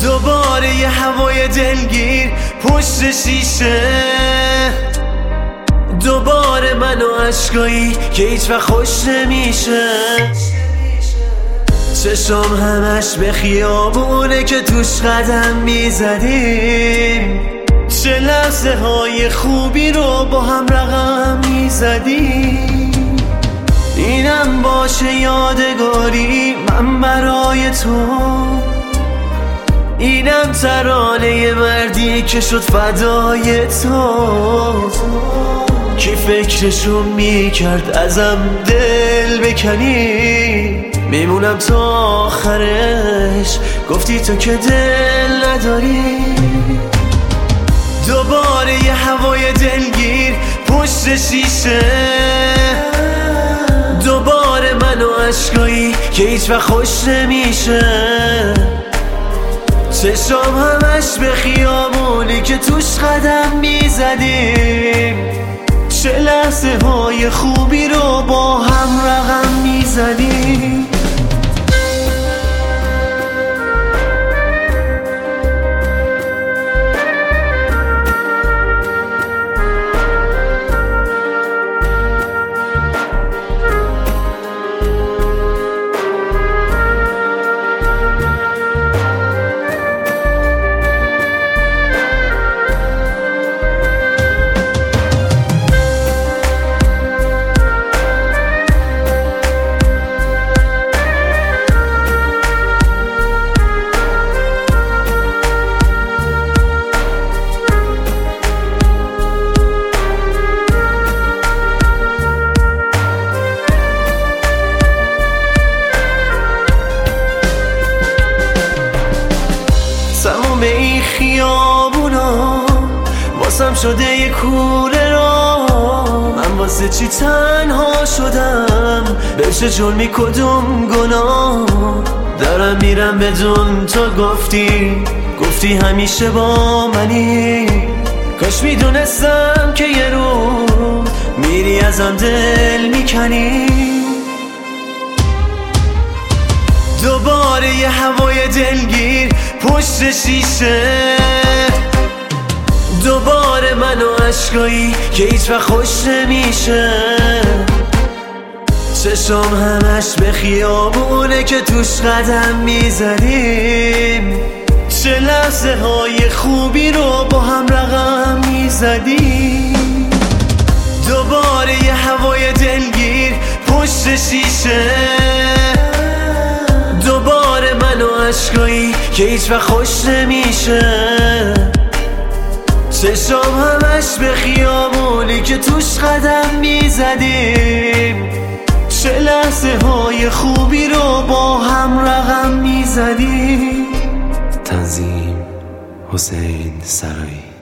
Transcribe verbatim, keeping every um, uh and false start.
دوباره یه هوای دلگیر پشت شیشه، دوباره من و عشقایی که هیچ وقت خوش نمیشه. چشم همش به خیابونه که توش قدم میزدیم، چه لحظه های خوبی رو با هم رقم میزدیم. اینم باشه یادگاری من برای تو، اینم ترانه مردی که شد فدای تو. کی فکرشو میکرد ازم دل بکنی، میمونم تا آخرش، گفتی تو که دل نداری. دوباره یه هوای دلگیر پشت شیشه، دوباره من و عشقایی که هیچ وقت خوش نمیشه. چشم همش به خیابونی که توش قدم میزدیم، چه لحظه های خوبی رو با هم رقم میزدیم. تمام این خیابونا واسم شده یه کوره را، من واسه چی تنها شدم، بشه جرمی کدوم گناه. دارم میرم بدون تو گفتی، گفتی همیشه با منی. کاش میدونستم که یه روز میری ازم دل میکنی. دوباره یه هوای دلگیر پشت شیشه، دوباره من و عشقایی که هیچ وقت خوش نمیشه. چشم همش به خیابونه که توش قدم میزدیم، چه لحظه های خوبی رو با هم رقم میزدیم. دوباره یه هوای دلگیر پشت شیشه، دوباره من و عشقایی که هیچ وقت خوش نمیشه. چشم همش به خیابونی که توش قدم میزدیم، چه لحظه های خوبی رو با هم رقم میزدیم. تنظیم حسین سرایی.